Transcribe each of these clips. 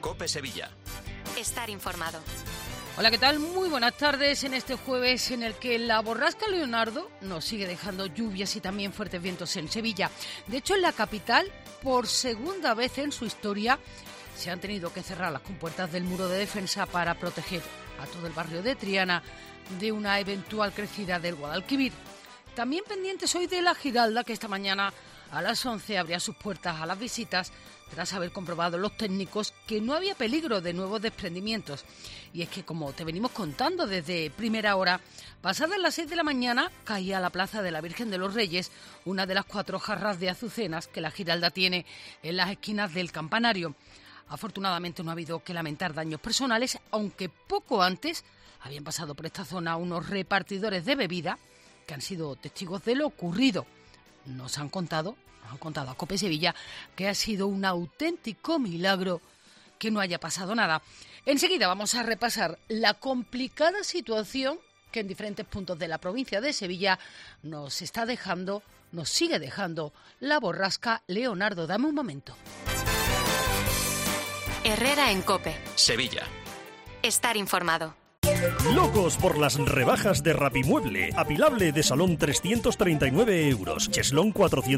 COPE Sevilla. Estar informado. Hola, ¿qué tal? Muy buenas tardes en este jueves en el que la borrasca Leonardo nos sigue dejando lluvias y también fuertes vientos en Sevilla. De hecho, en la capital, por segunda vez en su historia, se han tenido que cerrar las compuertas del muro de defensa para proteger a todo el barrio de Triana de una eventual crecida del Guadalquivir. También pendientes hoy de la Giralda, que esta mañana a las 11 abría sus puertas a las visitas tras haber comprobado los técnicos que no había peligro de nuevos desprendimientos. Y es que, como te venimos contando desde primera hora, pasadas las 6 de la mañana caía a la Plaza de la Virgen de los Reyes una de las 4 jarras de azucenas que la Giralda tiene en las esquinas del campanario. Afortunadamente no ha habido que lamentar daños personales, aunque poco antes habían pasado por esta zona unos repartidores de bebida que han sido testigos de lo ocurrido. Nos han contado a COPE Sevilla que ha sido un auténtico milagro que no haya pasado nada. Enseguida vamos a repasar la complicada situación que en diferentes puntos de la provincia de Sevilla nos sigue dejando la borrasca Leonardo. Dame un momento. Herrera en COPE. Sevilla. Estar informado. Locos por las rebajas de Rapimueble. Apilable de salón 339 euros. Cheslón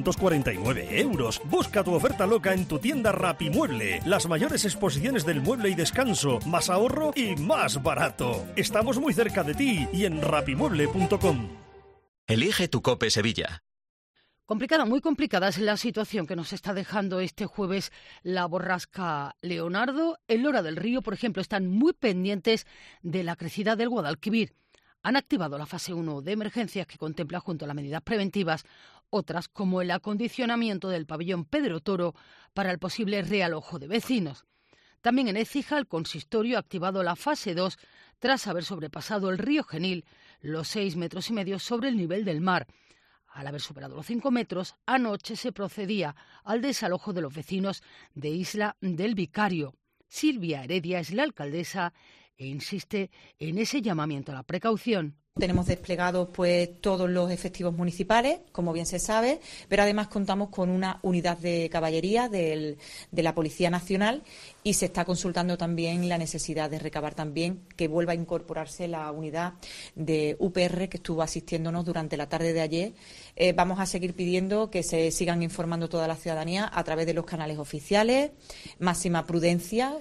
449 euros. Busca tu oferta loca en tu tienda Rapimueble. Las mayores exposiciones del mueble y descanso. Más ahorro y más barato. Estamos muy cerca de ti y en rapimueble.com. Elige tu COPE Sevilla. Complicada, muy complicada es la situación que nos está dejando este jueves la borrasca Leonardo. En Lora del Río, por ejemplo, están muy pendientes de la crecida del Guadalquivir. Han activado la fase 1 de emergencias que contempla, junto a las medidas preventivas, otras como el acondicionamiento del pabellón Pedro Toro para el posible realojo de vecinos. También en Écija, el consistorio ha activado la fase 2 tras haber sobrepasado el río Genil los 6,5 metros sobre el nivel del mar. Al haber superado los 5 metros, anoche se procedía al desalojo de los vecinos de Isla del Vicario. Silvia Heredia es la alcaldesa e insiste en ese llamamiento a la precaución. Tenemos desplegados todos los efectivos municipales, como bien se sabe, pero además contamos con una unidad de caballería de la Policía Nacional y se está consultando también la necesidad de recabar también que vuelva a incorporarse la unidad de UPR que estuvo asistiéndonos durante la tarde de ayer. Vamos a seguir pidiendo que se sigan informando toda la ciudadanía a través de los canales oficiales, máxima prudencia,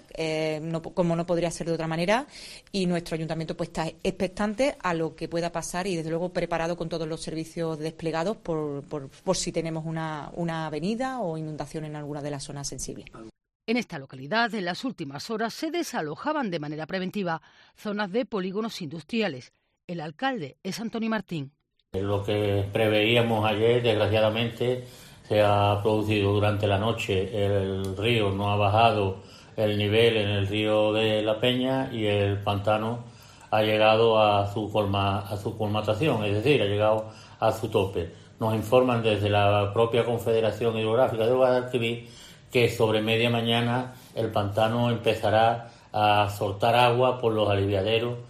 como no podría ser de otra manera, y nuestro ayuntamiento está expectante a lo que pueda pasar y desde luego preparado con todos los servicios desplegados por si tenemos una avenida o inundación en alguna de las zonas sensibles. En esta localidad, en las últimas horas, se desalojaban de manera preventiva zonas de polígonos industriales. El alcalde es Antonio Martín. Lo que preveíamos ayer, desgraciadamente, se ha producido durante la noche. El río no ha bajado el nivel en el río de la Peña y el pantano ha llegado a su colmatación, es decir, ha llegado a su tope. Nos informan desde la propia Confederación Hidrográfica del Guadalquivir que sobre media mañana el pantano empezará a soltar agua por los aliviaderos,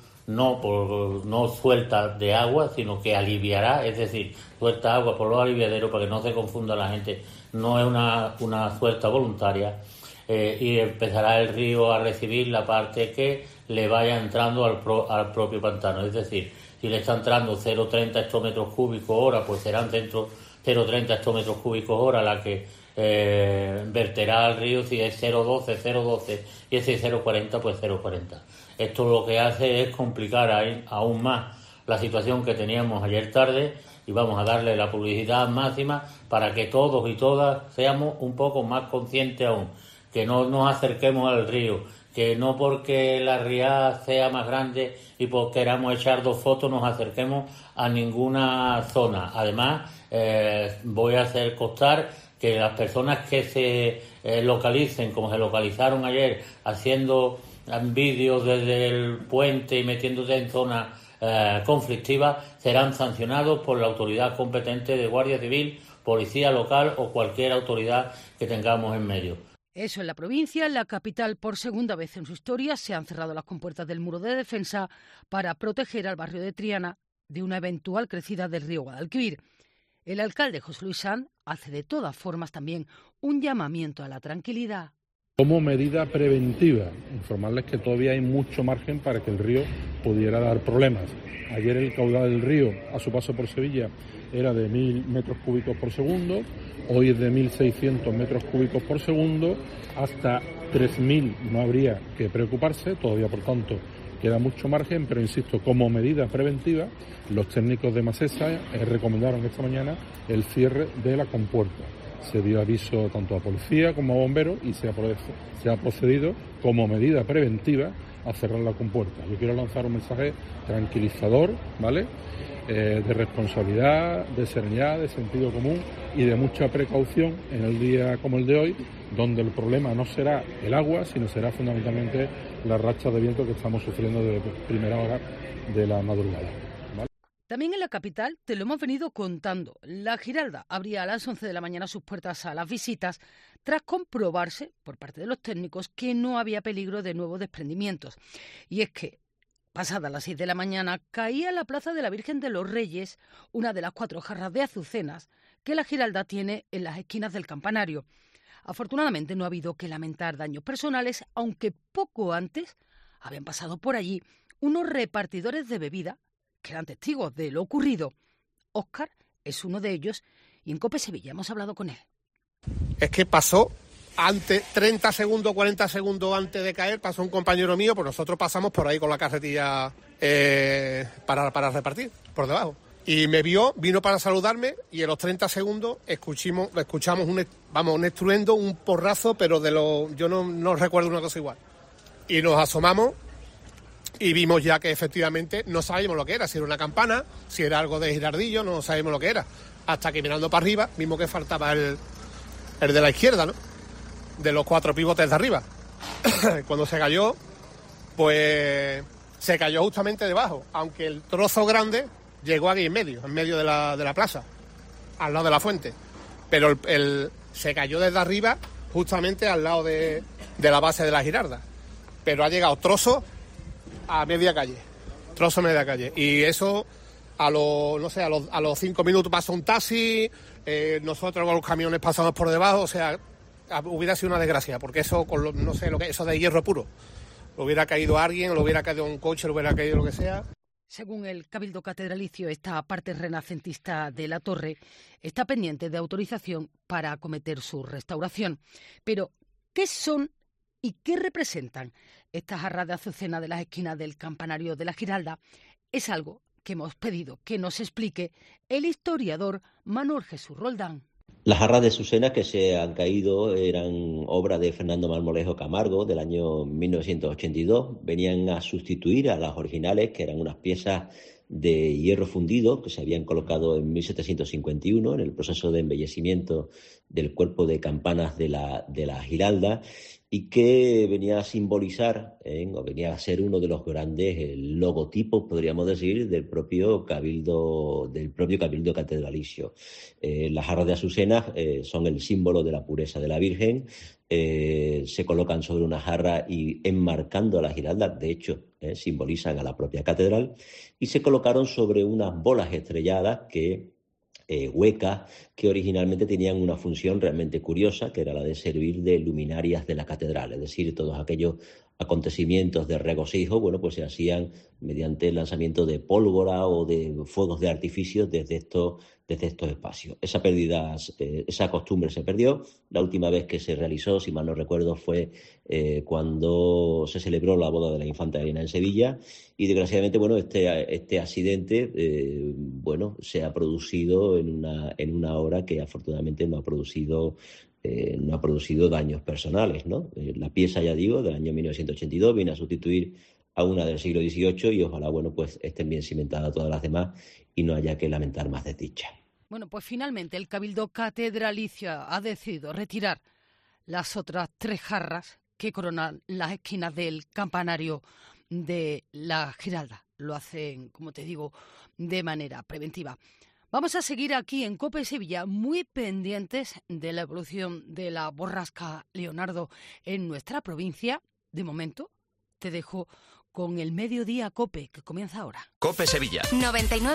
no suelta de agua, sino que aliviará, es decir, suelta agua por los aliviaderos para que no se confunda la gente, no es una suelta voluntaria, y empezará el río a recibir la parte que le vaya entrando al propio pantano, es decir, si le está entrando 0,30 hectómetros cúbicos hora, pues serán dentro 0,30 hectómetros cúbicos hora la que verterá al río. Si es 0,12 y ese 0,40, pues 0,40. Esto lo que hace es complicar aún más la situación que teníamos ayer tarde y vamos a darle la publicidad máxima para que todos y todas seamos un poco más conscientes aún, que no nos acerquemos al río, que no porque la riada sea más grande y porque queramos echar 2 fotos nos acerquemos a ninguna zona. Además, voy a hacer constar que las personas que se localicen, como se localizaron ayer, haciendo vídeos desde el puente y metiéndose en zonas conflictivas, serán sancionados por la autoridad competente de Guardia Civil, Policía Local o cualquier autoridad que tengamos en medio. Eso en la provincia. En la capital, por segunda vez en su historia, se han cerrado las compuertas del muro de defensa para proteger al barrio de Triana de una eventual crecida del río Guadalquivir. El alcalde José Luis Sanz hace de todas formas también un llamamiento a la tranquilidad. Como medida preventiva, informarles que todavía hay mucho margen para que el río pudiera dar problemas. Ayer el caudal del río a su paso por Sevilla era de 1.000 metros cúbicos por segundo, hoy es de 1.600 metros cúbicos por segundo, hasta 3.000 no habría que preocuparse, todavía por tanto queda mucho margen, pero insisto, como medida preventiva, los técnicos de Masesa recomendaron esta mañana el cierre de la compuerta. Se dio aviso tanto a policía como a bomberos y se ha procedido como medida preventiva a cerrar la compuerta. Yo quiero lanzar un mensaje tranquilizador, ¿vale? De responsabilidad, de serenidad, de sentido común y de mucha precaución en el día como el de hoy, donde el problema no será el agua, sino será fundamentalmente las rachas de viento que estamos sufriendo desde primera hora de la madrugada. También en la capital te lo hemos venido contando. La Giralda abría a las 11 de la mañana sus puertas a las visitas tras comprobarse por parte de los técnicos que no había peligro de nuevos desprendimientos. Y es que, pasadas las 6 de la mañana, caía en la Plaza de la Virgen de los Reyes una de las 4 jarras de azucenas que la Giralda tiene en las esquinas del campanario. Afortunadamente no ha habido que lamentar daños personales, aunque poco antes habían pasado por allí unos repartidores de bebida que eran testigos de lo ocurrido. Óscar es uno de ellos y en COPE Sevilla hemos hablado con él. Es que pasó antes, 30 segundos, 40 segundos antes de caer, pasó un compañero mío, pues nosotros pasamos por ahí con la carretilla para repartir, por debajo. Y me vino para saludarme y en los 30 segundos escuchamos un estruendo, un porrazo, pero yo no recuerdo una cosa igual. Y nos asomamos y vimos ya que efectivamente no sabíamos lo que era, si era una campana, si era algo de girardillo, no sabíamos lo que era. Hasta que mirando para arriba vimos que faltaba el de la izquierda, ¿no? De los 4 pivotes de arriba. Cuando se cayó, pues se cayó justamente debajo, aunque el trozo grande llegó aquí en medio de la plaza, al lado de la fuente. Pero se cayó desde arriba, justamente al lado de la base de la Giralda. Pero ha llegado trozo a media calle. Y eso, a los 5 minutos pasó un taxi, nosotros con los camiones pasamos por debajo, o sea, hubiera sido una desgracia, porque eso, eso de hierro puro. Lo hubiera caído alguien, lo hubiera caído un coche, lo hubiera caído lo que sea. Según el Cabildo Catedralicio, esta parte renacentista de la torre está pendiente de autorización para acometer su restauración. Pero, ¿qué son y qué representan estas jarras de azucena de las esquinas del campanario de la Giralda? Es algo que hemos pedido que nos explique el historiador Manuel Jesús Roldán. Las jarras de azucena que se han caído eran obra de Fernando Marmolejo Camargo del año 1982. Venían a sustituir a las originales, que eran unas piezas de hierro fundido que se habían colocado en 1751 en el proceso de embellecimiento del cuerpo de campanas de la Giralda, y que venía a simbolizar, o venía a ser uno de los grandes logotipos, podríamos decir, del propio cabildo catedralicio. Las jarras de azucenas son el símbolo de la pureza de la Virgen. Se colocan sobre una jarra y enmarcando a la Giralda, de hecho, simbolizan a la propia catedral, y se colocaron sobre unas bolas estrelladas huecas, que originalmente tenían una función realmente curiosa, que era la de servir de luminarias de la catedral, es decir, todos aquellos acontecimientos de regocijo, bueno, pues se hacían mediante el lanzamiento de pólvora o de fuegos de artificio desde estos espacios. Esa costumbre se perdió. La última vez que se realizó, si mal no recuerdo, fue cuando se celebró la boda de la infanta Elena en Sevilla, y desgraciadamente, bueno, este accidente, se ha producido en una hora que afortunadamente no ha producido daños personales, ¿no? La pieza, ya digo, del año 1982 viene a sustituir a una del siglo XVIII y ojalá, pues estén bien cimentadas todas las demás y no haya que lamentar más desdicha. Bueno, pues finalmente el Cabildo Catedralicio ha decidido retirar las otras 3 jarras que coronan las esquinas del campanario de la Giralda. Lo hacen, como te digo, de manera preventiva. Vamos a seguir aquí en COPE Sevilla muy pendientes de la evolución de la borrasca Leonardo en nuestra provincia. De momento, te dejo con el Mediodía COPE, que comienza ahora. COPE Sevilla. 99.